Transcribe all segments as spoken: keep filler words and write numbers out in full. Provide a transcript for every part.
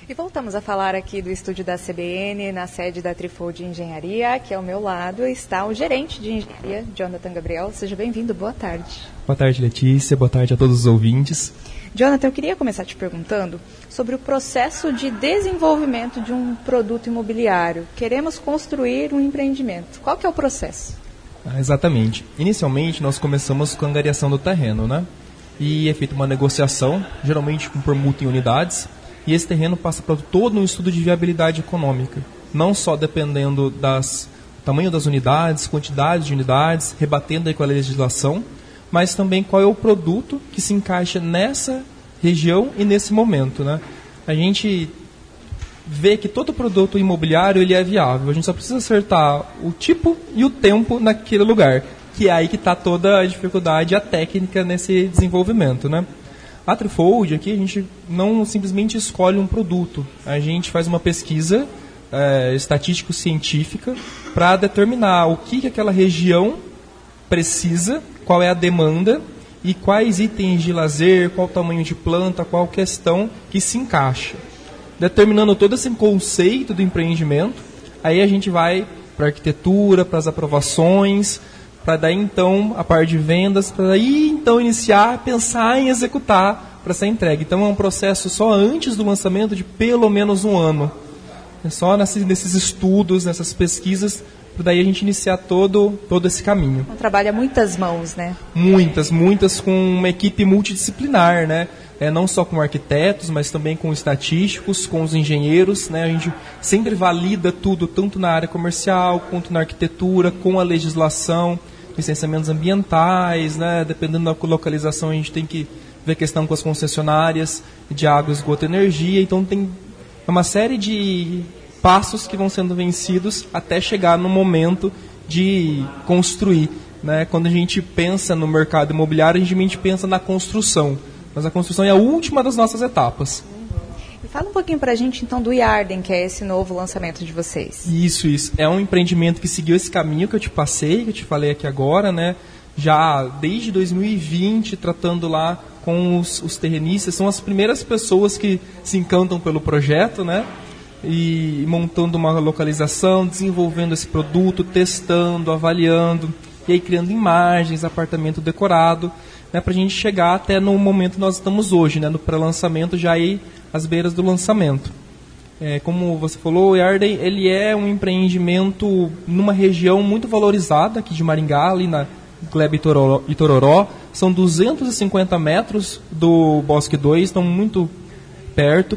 E voltamos a falar aqui do estúdio da C B N, na sede da Trifold Engenharia. Aqui ao meu lado está o gerente de engenharia, Jonathan Gabriel. Seja bem-vindo, boa tarde. Boa tarde, Letícia, boa tarde a todos os ouvintes. Jonathan, eu queria começar te perguntando sobre o processo de desenvolvimento de um produto imobiliário. Queremos construir um empreendimento. Qual que é o processo? Ah, exatamente. Inicialmente, nós começamos com a angariação do terreno, né? E é feita uma negociação, geralmente com permuta em unidades, e esse terreno passa por todo um estudo de viabilidade econômica, não só dependendo do tamanho das unidades, quantidade de unidades, rebatendo aí com a legislação, mas também qual é o produto que se encaixa nessa região e nesse momento, né? A gente vê que todo produto imobiliário ele é viável, a gente só precisa acertar o tipo e o tempo naquele lugar, que é aí que está toda a dificuldade, a técnica nesse desenvolvimento, né? A Trifold, aqui, a gente não simplesmente escolhe um produto, a gente faz uma pesquisa é, estatístico-científica para determinar o que, que aquela região precisa, qual é a demanda e quais itens de lazer, qual tamanho de planta, qual questão que se encaixa. Determinando todo esse conceito do empreendimento, aí a gente vai para a arquitetura, para as aprovações, para daí então a parte de vendas, para daí então iniciar, pensar em executar para ser entregue. Então é um processo só antes do lançamento de pelo menos um ano. É só nesses, nesses estudos, nessas pesquisas, para daí a gente iniciar todo, todo esse caminho. Então, trabalha muitas mãos, né? Muitas, muitas, com uma equipe multidisciplinar, né? É, não só com arquitetos, mas também com estatísticos, com os engenheiros, né? A gente sempre valida tudo, tanto na área comercial, quanto na arquitetura, com a legislação, licenciamentos ambientais, né? Dependendo da localização, a gente tem que ver questão com as concessionárias de água, esgoto e energia. Então, tem uma série de passos que vão sendo vencidos até chegar no momento de construir, né? Quando a gente pensa no mercado imobiliário, a gente pensa na construção, mas a construção é a última das nossas etapas. E fala um pouquinho pra gente então do Yarden, que é esse novo lançamento de vocês. Isso, isso. É um empreendimento que seguiu esse caminho que eu te passei, que eu te falei aqui agora, né? Já desde dois mil e vinte, tratando lá com os, os terrenistas, são as primeiras pessoas que se encantam pelo projeto, né? E montando uma localização, desenvolvendo esse produto, testando, avaliando, e aí criando imagens, apartamento decorado, né, para a gente chegar até no momento que nós estamos hoje, né, no pré-lançamento, já aí às beiras do lançamento. É, como você falou, o Yarden, ele é um empreendimento numa região muito valorizada aqui de Maringá, ali na Gleba Itororó. São duzentos e cinquenta metros do Bosque dois, estão muito perto,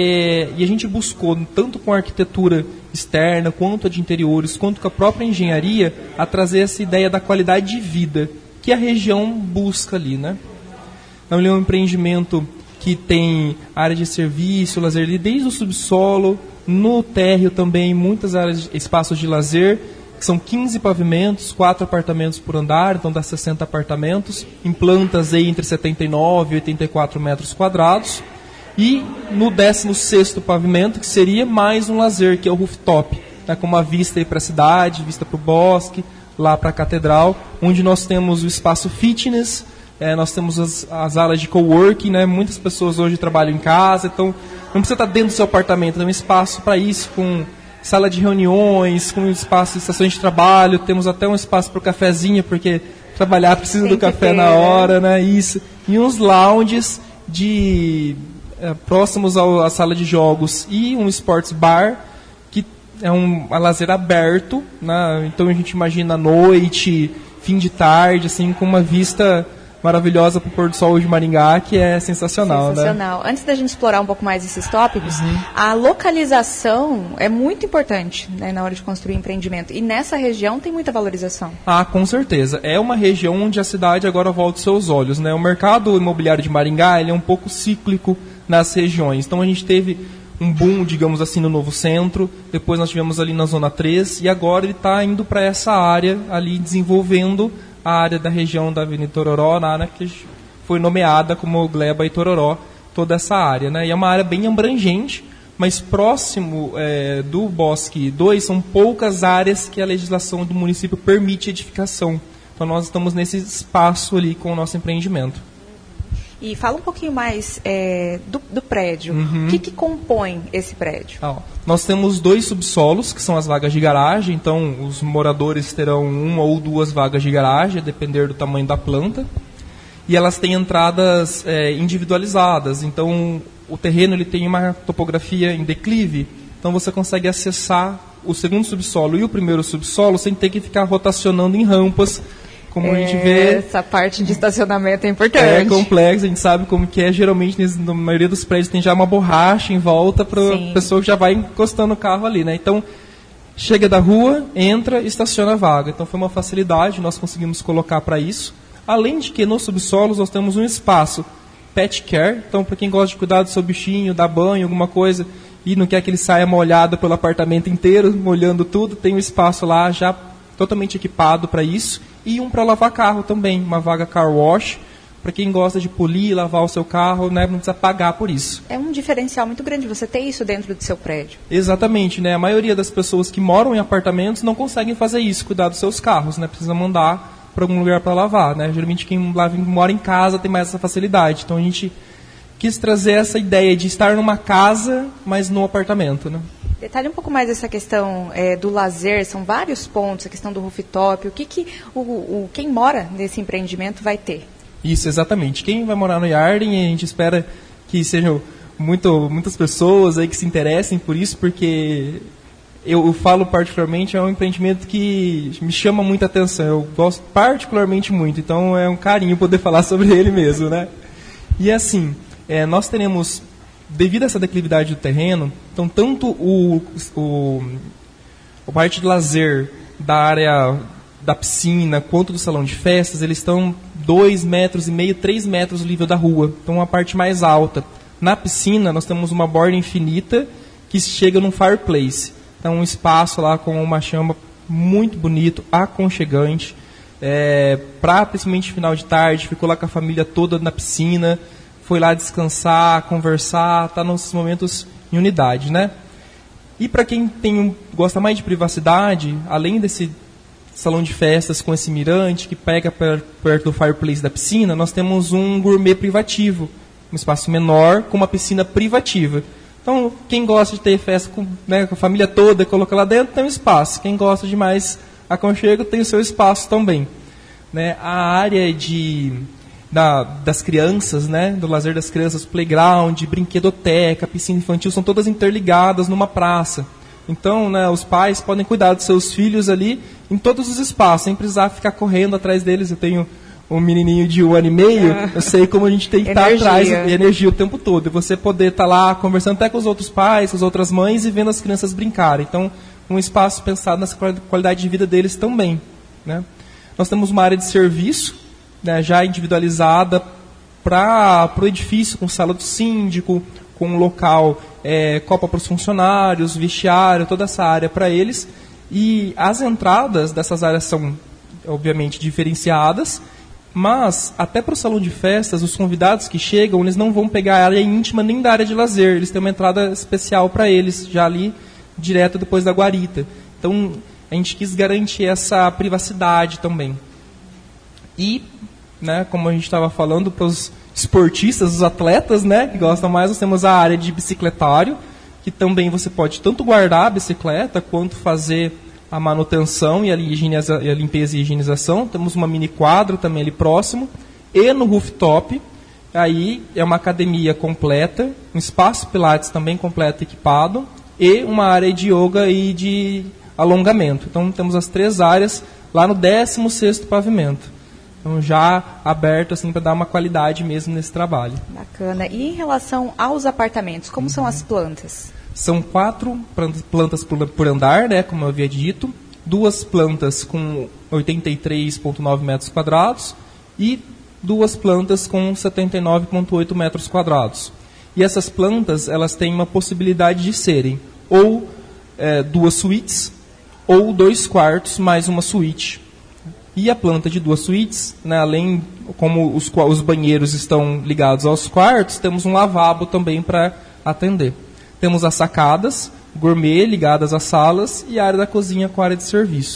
e, e a gente buscou, tanto com a arquitetura externa, quanto a de interiores, quanto com a própria engenharia, a trazer essa ideia da qualidade de vida que a região busca ali, né? Então, ele é um empreendimento que tem área de serviço, lazer ali, desde o subsolo, no térreo também, muitas áreas, espaços de lazer, que são quinze pavimentos, quatro apartamentos por andar, então dá sessenta apartamentos, em plantas aí entre setenta e nove e oitenta e quatro metros quadrados. E no décimo sexto pavimento, que seria mais um lazer, que é o rooftop, né, com uma vista para a cidade, vista para o bosque, lá para a catedral, onde nós temos o espaço fitness, é, nós temos as, as alas de coworking, né, muitas pessoas hoje trabalham em casa, então não precisa estar dentro do seu apartamento, tem um espaço para isso, com sala de reuniões, com espaço de estações de trabalho, temos até um espaço para o cafezinho, porque trabalhar precisa tem do café ter, na hora, né, isso, e uns lounges de... É, próximos ao, à sala de jogos e um sports bar, que é um, um lazer aberto, né? Então a gente imagina à noite, fim de tarde, assim, com uma vista maravilhosa para o pôr do sol de Maringá, que é sensacional. Sensacional. Né? Antes da gente explorar um pouco mais esses tópicos, uhum. a localização é muito importante, né, na hora de construir empreendimento. E nessa região tem muita valorização. Ah, com certeza. É uma região onde a cidade agora volta os seus olhos. Né? O mercado imobiliário de Maringá ele é um pouco cíclico nas regiões. Então a gente teve um boom, digamos assim, no Novo Centro, depois nós tivemos ali na Zona três, e agora ele está indo para essa área, ali desenvolvendo a área da região da Avenida Itororó, na área que foi nomeada como Gleba Itororó, toda essa área. Né? E é uma área bem abrangente, mas próximo é, do Bosque dois são poucas áreas que a legislação do município permite edificação. Então nós estamos nesse espaço ali com o nosso empreendimento. E fala um pouquinho mais é, do, do prédio. Uhum. O que, que compõe esse prédio? Ah, nós temos dois subsolos, que são as vagas de garagem. Então, os moradores terão uma ou duas vagas de garagem, a depender do tamanho da planta. E elas têm entradas é, individualizadas. Então, o terreno ele tem uma topografia em declive. Então, você consegue acessar o segundo subsolo e o primeiro subsolo sem ter que ficar rotacionando em rampas. Como a gente vê, essa parte de estacionamento é importante. É complexo, a gente sabe como que é. Geralmente, na maioria dos prédios, tem já uma borracha em volta para a pessoa que já vai encostando o carro ali, né? Então, chega da rua, entra, estaciona a vaga. Então, foi uma facilidade, nós conseguimos colocar para isso. Além de que, nos subsolos, nós temos um espaço pet care. Então, para quem gosta de cuidar do seu bichinho, dar banho, alguma coisa, e não quer que ele saia molhado pelo apartamento inteiro, molhando tudo, tem um espaço lá já totalmente equipado para isso. E um para lavar carro também, uma vaga car wash, para quem gosta de polir, lavar o seu carro, né, não precisa pagar por isso. É um diferencial muito grande você ter isso dentro do seu prédio. Exatamente, né? A maioria das pessoas que moram em apartamentos não conseguem fazer isso, cuidar dos seus carros, né? Precisa mandar para algum lugar para lavar, né? Geralmente quem mora em casa tem mais essa facilidade. Então a gente quis trazer essa ideia de estar numa casa, mas no apartamento, né? Detalhe um pouco mais essa questão é, do lazer, são vários pontos, a questão do rooftop, o que, que o, o, quem mora nesse empreendimento vai ter? Isso, exatamente. Quem vai morar no Yarden, a gente espera que sejam muito, muitas pessoas aí que se interessem por isso, porque eu, eu falo particularmente, é um empreendimento que me chama muita atenção, eu gosto particularmente muito, então é um carinho poder falar sobre ele mesmo, né? E assim, é, nós teremos... Devido a essa declividade do terreno, então tanto o, o, o parte de lazer da área da piscina quanto do salão de festas, eles estão dois metros e meio, três metros do nível da rua. Então a parte mais alta. Na piscina nós temos uma borda infinita que chega num fireplace. Então um espaço lá com uma chama muito bonito, aconchegante. É, para principalmente final de tarde, ficou lá com a família toda na piscina. Foi lá descansar, conversar, tá nos momentos em unidade, né? E para quem tem um, gosta mais de privacidade, além desse salão de festas com esse mirante que pega per, perto do fireplace da piscina, nós temos um gourmet privativo, um espaço menor com uma piscina privativa. Então, quem gosta de ter festa com, né, com a família toda, coloca lá dentro, tem um espaço. Quem gosta de mais aconchego, tem o seu espaço também. Né? A área de... Da, das crianças, né, do lazer das crianças, playground, brinquedoteca, piscina infantil, são todas interligadas numa praça. Então, né, os pais podem cuidar dos seus filhos ali em todos os espaços, sem precisar ficar correndo atrás deles. Eu tenho um menininho de um ano e meio, eu sei como a gente tem que estar atrás de energia o tempo todo. E você poder estar lá conversando até com os outros pais, com as outras mães e vendo as crianças brincarem. Então, um espaço pensado nessa qualidade de vida deles também. Né? Nós temos uma área de serviço, né, já individualizada para o edifício, com sala do síndico, com um local, é, copa para os funcionários, vestiário, toda essa área para eles. E as entradas dessas áreas são, obviamente, diferenciadas, mas até para o salão de festas, os convidados que chegam, eles não vão pegar a área íntima nem da área de lazer, eles têm uma entrada especial para eles, já ali, direto depois da guarita. Então, a gente quis garantir essa privacidade também. E, né, como a gente estava falando, para os esportistas, os atletas, né, que gostam mais, nós temos a área de bicicletário, que também você pode tanto guardar a bicicleta, quanto fazer a manutenção e a, higieniza, e a limpeza e higienização. Temos uma mini quadra também ali próximo. E no rooftop, aí é uma academia completa, um espaço pilates também completo equipado, e uma área de yoga e de alongamento. Então temos as três áreas lá no décimo sexto pavimento. Então, já aberto assim, para dar uma qualidade mesmo nesse trabalho. Bacana. E em relação aos apartamentos, como uhum. são as plantas? São quatro plantas por andar, né, como eu havia dito. Duas plantas com oitenta e três vírgula nove metros quadrados e duas plantas com setenta e nove vírgula oito metros quadrados. E essas plantas, elas têm uma possibilidade de serem ou é, duas suítes ou dois quartos mais uma suíte. E a planta de duas suítes, né, além, como os, os banheiros estão ligados aos quartos, temos um lavabo também para atender. Temos as sacadas, gourmet ligadas às salas e a área da cozinha com a área de serviço.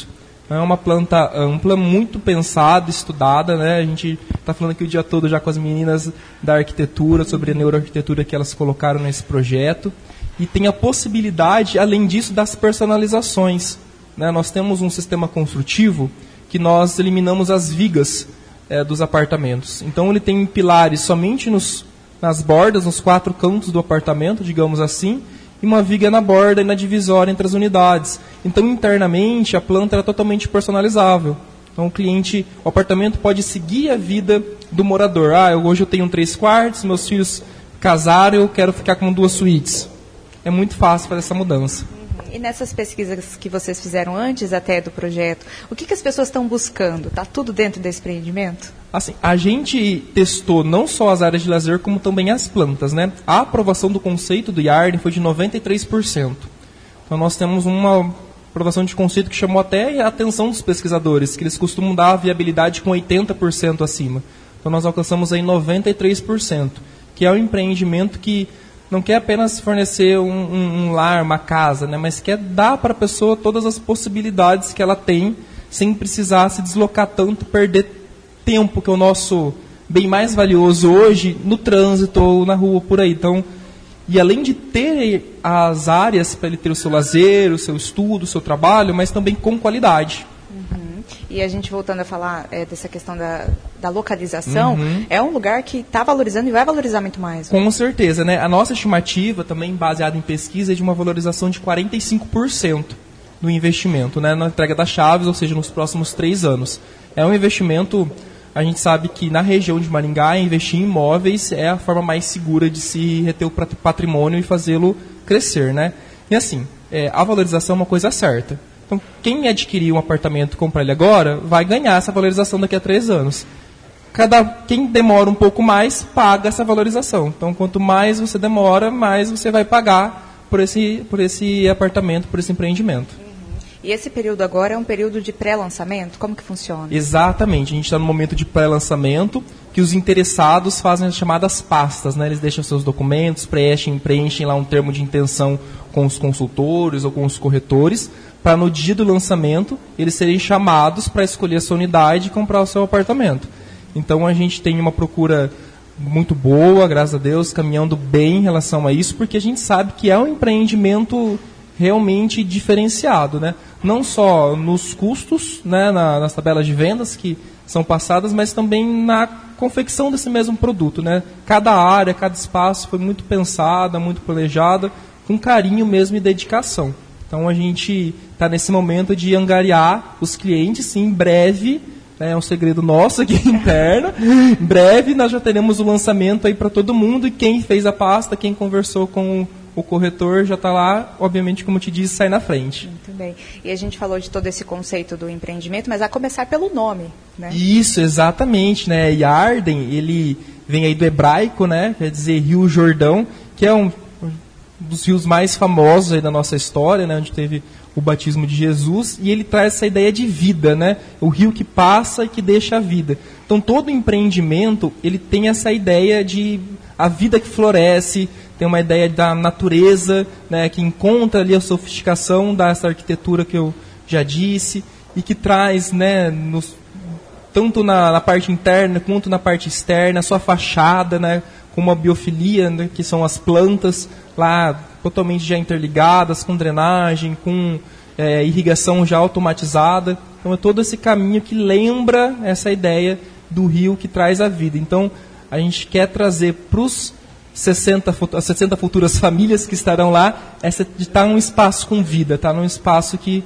É uma planta ampla, muito pensada, estudada, né? A gente está falando aqui o dia todo já com as meninas da arquitetura, sobre a neuroarquitetura que elas colocaram nesse projeto. E tem a possibilidade, além disso, das personalizações, né? Nós temos um sistema construtivo que nós eliminamos as vigas é, dos apartamentos. Então ele tem pilares somente nos, nas bordas, nos quatro cantos do apartamento, digamos assim, e uma viga na borda e na divisória entre as unidades. Então, internamente, a planta é totalmente personalizável. Então, o cliente, o apartamento pode seguir a vida do morador. Ah, eu, hoje eu tenho três quartos, meus filhos casaram, eu quero ficar com duas suítes. É muito fácil fazer essa mudança. E nessas pesquisas que vocês fizeram antes até do projeto, o que, que as pessoas estão buscando? Está tudo dentro desse empreendimento? Assim, a gente testou não só as áreas de lazer, como também as plantas, né? A aprovação do conceito do Yarden foi de noventa e três por cento. Então nós temos uma aprovação de conceito que chamou até a atenção dos pesquisadores, que eles costumam dar a viabilidade com oitenta por cento acima. Então nós alcançamos aí noventa e três por cento, que é um empreendimento que não quer apenas fornecer um, um, um lar, uma casa, né? Mas quer dar para a pessoa todas as possibilidades que ela tem, sem precisar se deslocar tanto, perder tempo, que é o nosso bem mais valioso hoje, no trânsito ou na rua, por aí. Então, e além de ter as áreas para ele ter o seu lazer, o seu estudo, o seu trabalho, mas também com qualidade. Uhum. E a gente voltando a falar é, dessa questão da, da localização, uhum. é um lugar que está valorizando e vai valorizar muito mais. Né? Com certeza, né? A nossa estimativa, também baseada em pesquisa, é de uma valorização de quarenta e cinco por cento do investimento, né, na entrega das chaves, ou seja, nos próximos três anos. É um investimento, a gente sabe que na região de Maringá, investir em imóveis é a forma mais segura de se reter o patrimônio e fazê-lo crescer, né? E assim, é, a valorização é uma coisa certa. Então, quem adquirir um apartamento e comprar ele agora, vai ganhar essa valorização daqui a três anos. Cada, quem demora um pouco mais, paga essa valorização. Então, quanto mais você demora, mais você vai pagar por esse, por esse apartamento, por esse empreendimento. Uhum. E esse período agora é um período de pré-lançamento? Como que funciona? Exatamente. A gente está no momento de pré-lançamento, que os interessados fazem as chamadas pastas, né? Eles deixam seus documentos, preenchem, preenchem lá um termo de intenção com os consultores ou com os corretores, para no dia do lançamento eles serem chamados para escolher a sua unidade e comprar o seu apartamento. Então a gente tem uma procura muito boa, graças a Deus, caminhando bem em relação a isso, porque a gente sabe que é um empreendimento realmente diferenciado, né? Não só nos custos, né, na, nas tabelas de vendas que são passadas, mas também na confecção desse mesmo produto, né? Cada área, cada espaço foi muito pensada, muito planejada, com carinho mesmo e dedicação. Então a gente está nesse momento de angariar os clientes, sim, em breve, né, é um segredo nosso aqui interno, em breve nós já teremos o lançamento aí para todo mundo, e quem fez a pasta, quem conversou com o corretor já está lá, obviamente, como te disse, sai na frente. Muito bem. E a gente falou de todo esse conceito do empreendimento, mas a começar pelo nome, né? Isso, exatamente, né? Yarden, ele vem aí do hebraico, né? Quer dizer Rio Jordão, que é um dos rios mais famosos aí da nossa história, né? Onde teve o batismo de Jesus, e ele traz essa ideia de vida, né? O rio que passa e que deixa a vida. Então, todo empreendimento, ele tem essa ideia de a vida que floresce, tem uma ideia da natureza, né, que encontra ali a sofisticação dessa arquitetura que eu já disse, e que traz, né, nos, tanto na, na parte interna quanto na parte externa, a sua fachada, né, com uma biofilia, né, que são as plantas lá totalmente já interligadas, com drenagem, com é, irrigação já automatizada. Então é todo esse caminho que lembra essa ideia do rio que traz a vida. Então a gente quer trazer para os sessenta, as sessenta futuras famílias que estarão lá, essa, de estar num espaço com vida, estar num espaço que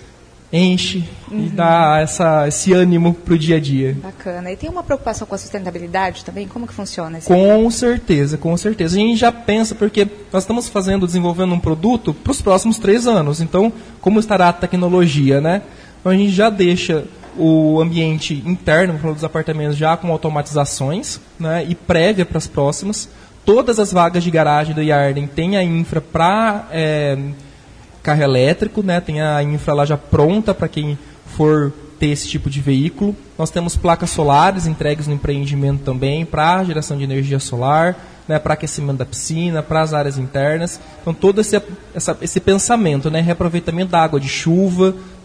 enche uhum. e dá essa, esse ânimo para o dia a dia. Bacana. E tem uma preocupação com a sustentabilidade também? Como que funciona? Esse com aí? certeza, com certeza. A gente já pensa, porque nós estamos fazendo, desenvolvendo um produto para os próximos três anos. Então, como estará a tecnologia, né? Então, a gente já deixa o ambiente interno dos apartamentos já com automatizações, né? E prévia para as próximas. Todas as vagas de garagem do Yarden têm a infra para é, carro elétrico, né? Tem a infra lá já pronta para quem for ter esse tipo de veículo. Nós temos placas solares entregues no empreendimento também para geração de energia solar, né? Para aquecimento da piscina, para as áreas internas. Então todo esse, essa, esse pensamento, né? Reaproveitamento da água de chuva,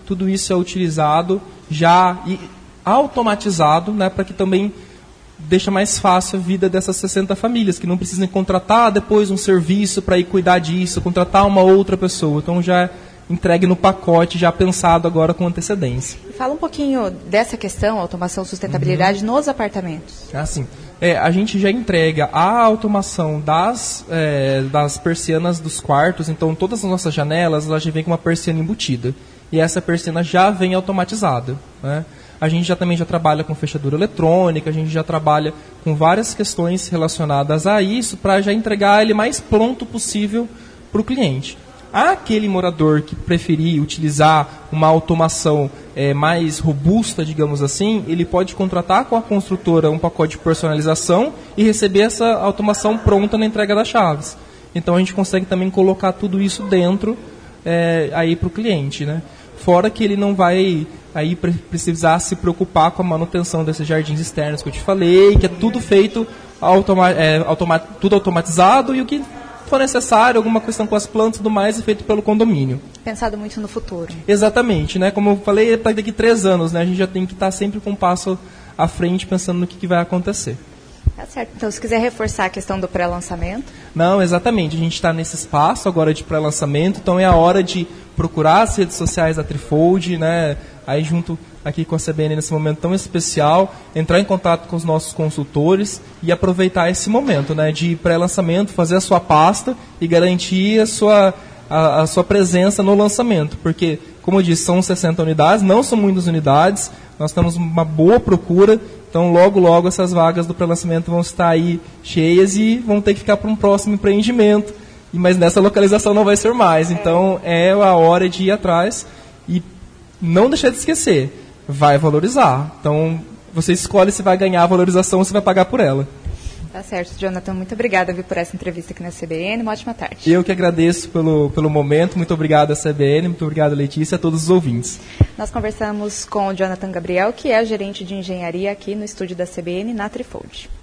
tudo isso é utilizado já e automatizado, né, para que também deixa mais fácil a vida dessas sessenta famílias, que não precisam contratar depois um serviço para ir cuidar disso, contratar uma outra pessoa. Então já entregue no pacote, já pensado agora com antecedência. Fala um pouquinho dessa questão, automação, sustentabilidade, uhum. nos apartamentos. Ah, sim. É, a gente já entrega a automação das, é, das persianas dos quartos, então todas as nossas janelas, elas já vêm com uma persiana embutida. E essa persiana já vem automatizada, né? A gente já também já trabalha com fechadura eletrônica, a gente já trabalha com várias questões relacionadas a isso para já entregar ele mais pronto possível para o cliente. Aquele morador que preferir utilizar uma automação é, mais robusta, digamos assim, ele pode contratar com a construtora um pacote de personalização e receber essa automação pronta na entrega das chaves. Então a gente consegue também colocar tudo isso dentro é, aí para o cliente, né? Fora que ele não vai aí precisar se preocupar com a manutenção desses jardins externos que eu te falei, que é tudo feito, automa é, automa tudo automatizado, e o que for necessário, alguma questão com as plantas e tudo mais, é feito pelo condomínio. Pensado muito no futuro. Exatamente, né? Como eu falei, para daqui a três anos, né? A gente já tem que estar sempre com um passo à frente, pensando no que, que vai acontecer. Tá certo. Então, se quiser reforçar a questão do pré-lançamento. Não, exatamente. A gente está nesse espaço agora de pré-lançamento, então é a hora de procurar as redes sociais da Trifold, né? Aí junto aqui com a C B N nesse momento tão especial, entrar em contato com os nossos consultores e aproveitar esse momento, né? De pré-lançamento, fazer a sua pasta e garantir a sua, a, a sua presença no lançamento. Porque, como eu disse, são sessenta unidades, não são muitas unidades, nós temos uma boa procura. Então, logo, logo, essas vagas do pré-lançamento vão estar aí cheias e vão ter que ficar para um próximo empreendimento. Mas nessa localização não vai ser mais. Então, é a hora de ir atrás e não deixar de esquecer. Vai valorizar. Então, você escolhe se vai ganhar a valorização ou se vai pagar por ela. Tá certo, Jonathan. Muito obrigada viu, por essa entrevista aqui na C B N. Uma ótima tarde. Eu que agradeço pelo, pelo momento. Muito obrigado à C B N, muito obrigado, Letícia, e a todos os ouvintes. Nós conversamos com o Jonathan Gabriel, que é gerente de engenharia aqui no estúdio da C B N, na Trifold.